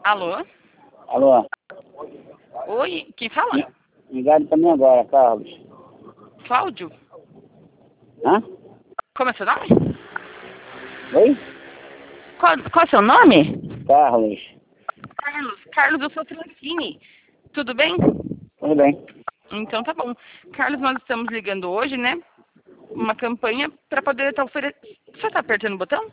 Alô? Alô? Oi, quem fala? Ligado pra mim agora, Carlos. Cláudio? Hã? Como é seu nome? Oi? Qual é seu nome? Carlos. Carlos, eu sou Francine. Tudo bem? Tudo bem. Então tá bom. Carlos, nós estamos ligando hoje, né? Uma campanha para poder estar oferecendo. Você tá apertando o botão?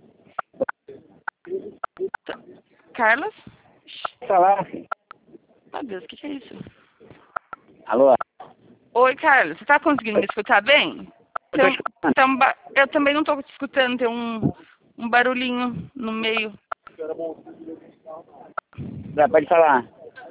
Carlos? Falar, filho. Meu Deus, o que é isso? Alô? Oi, Carlos, você tá conseguindo me escutar bem? Eu tô escutando. Eu também não tô te escutando, tem um barulhinho no meio. Pode falar.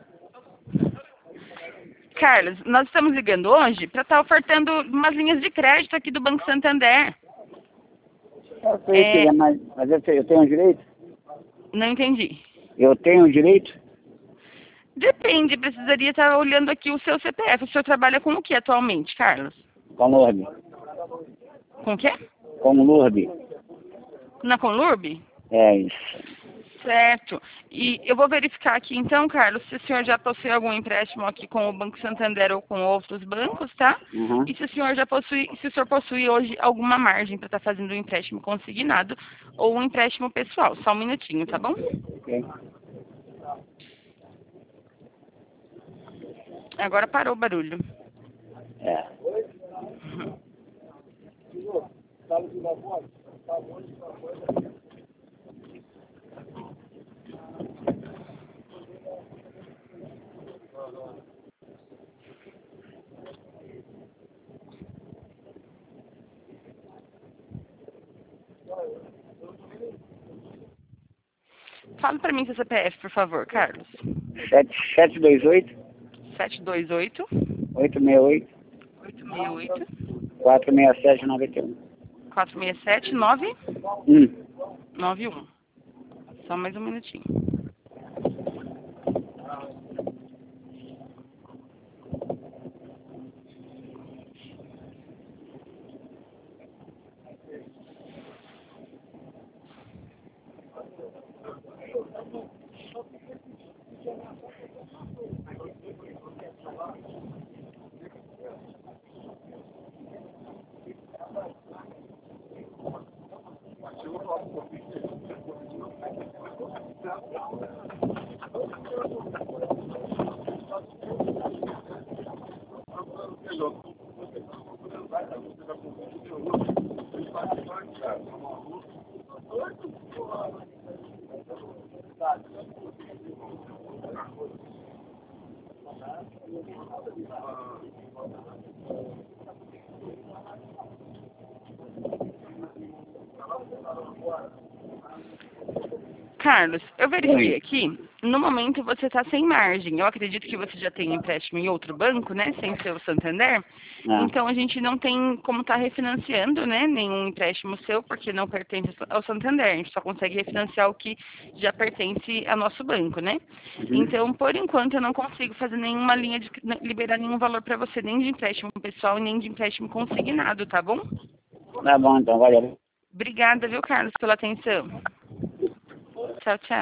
Carlos, nós estamos ligando hoje para estar ofertando umas linhas de crédito aqui do Banco Santander. Eu sei, filha, mas eu tenho direito? Não entendi. Eu tenho direito? Depende, precisaria estar olhando aqui o seu CPF. O senhor trabalha com o que atualmente, Carlos? Com Lourdes. Com o quê? Com Lourdes. Na Conlurb? É isso. Certo. E eu vou verificar aqui então, Carlos, se o senhor já possui algum empréstimo aqui com o Banco Santander ou com outros bancos, tá? Uhum. E se o senhor se o senhor possui hoje alguma margem para estar fazendo um empréstimo consignado ou um empréstimo pessoal. Só um minutinho, tá bom? Ok. Agora parou o barulho. É. Fala para mim seu CPF, por favor, Carlos. 728 728 868 868 46791. 467 Hum. 991. Só mais um minutinho. Carlos, eu verifiquei aqui, no momento você está sem margem. Eu acredito que você já tem empréstimo em outro banco, né? Sem ser o Santander. Ah. Então a gente não tem como estar refinanciando, né? Nenhum empréstimo seu, porque não pertence ao Santander. A gente só consegue refinanciar o que já pertence ao nosso banco, né? Uhum. Então, por enquanto, eu não consigo fazer nenhuma linha de liberar nenhum valor para você, nem de empréstimo pessoal, nem de empréstimo consignado, tá bom? Tá bom, então, valeu. Obrigada, viu, Carlos, pela atenção. Tchau, tchau.